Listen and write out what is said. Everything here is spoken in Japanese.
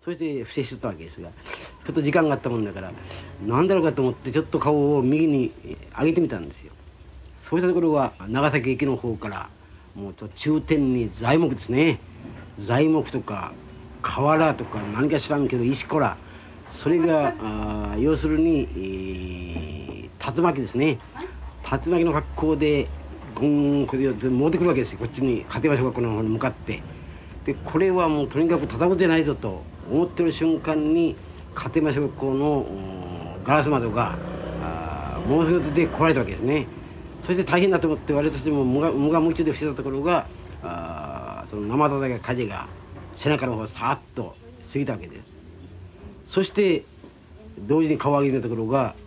そして伏せしとったわけですが、ちょっと時間があったもんだから何だろうかと思ってちょっと顔を右に上げてみたんですよ。そうしたところは長崎駅の方からもう中天に材木ですね、材木とか瓦とか何か知らんけど石こら、それが要するに、竜巻ですね、竜巻の格好でゴンこれ持ってくるわけですよ、こっちに家庭場小学校の方に向かって。でこれはもうとにかく叩くじゃないぞと思ってる瞬間に家庭小学校のガラス窓がものすごくで壊れたわけですね。そして大変だと思って我々としても無我夢中で伏せたところがその生叩き風が背中の方をさーっと過ぎたわけです。そして同時に顔を上げたところが